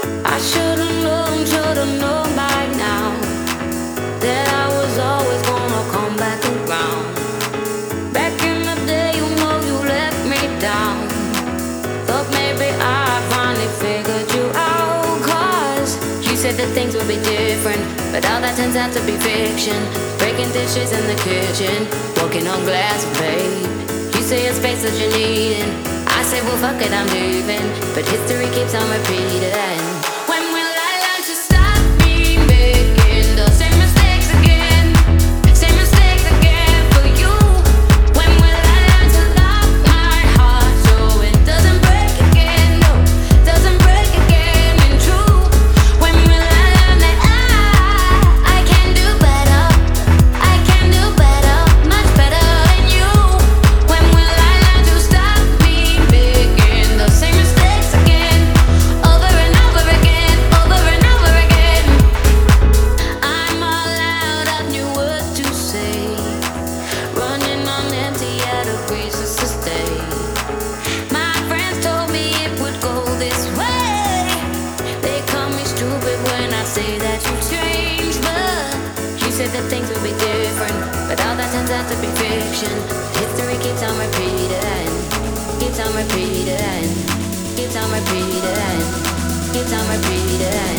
I should've known by now that I was always gonna come back around. Back in the day, you know you let me down. Thought maybe I finally figured you out. 'Cause you said that things would be different, but all that turns out to be fiction. Breaking dishes in the kitchen, walking on glass, babe. You say it's space that you're needing. I say, well, fuck it, I'm leaving. But history keeps on repeating. When will I learn to stop me making the same mistakes again? Same mistakes again for you. When will I learn to lock my heart so it doesn't break again? No, doesn't break again in true. When will I learn that I can do better? I can do better, much better than you. When will I learn to stop me making the same mistakes again? Over and over again, over and over again. I'm all out of new words to say, running on empty out of reasons to stay. My friends told me it would go this way. They call me stupid when I say that you changed, but you said that things would be different, but all that turns out to be fiction. History keeps on repeating, keeps on repeating, keeps on repeating, keeps on repeating.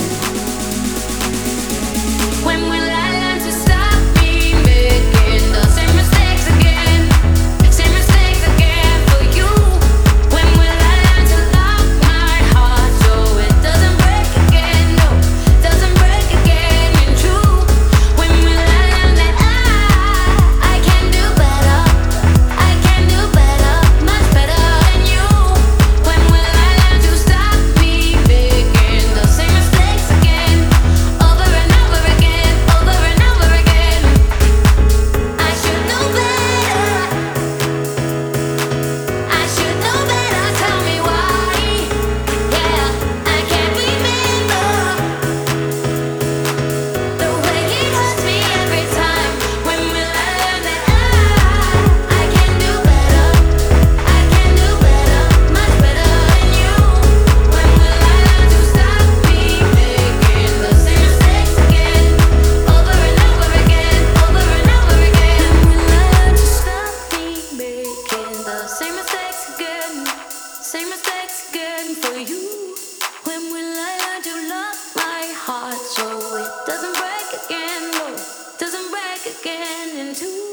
When will I learn to stop me making the same mistakes again? Same mistakes again for you. When will I learn to lock my heart so it doesn't break again? No, doesn't break again in true. When will I learn that I can do better? I can do better, much better than you. When will I learn to stop me making the same mistakes again? Over and over again, over and over again. I should know better. I should know better. Tell me why. Yeah, I can't remember the way it hurts me every time. When will I learn that I can do better? I can do better, much better than you. When will I learn to stop me making the same mistakes again? Over and over again, over and over again. When will I learn to stop me making the same mistakes again? Same mistakes again for you. When will I learn to lock my heart so it doesn't break again? No, doesn't break again in two.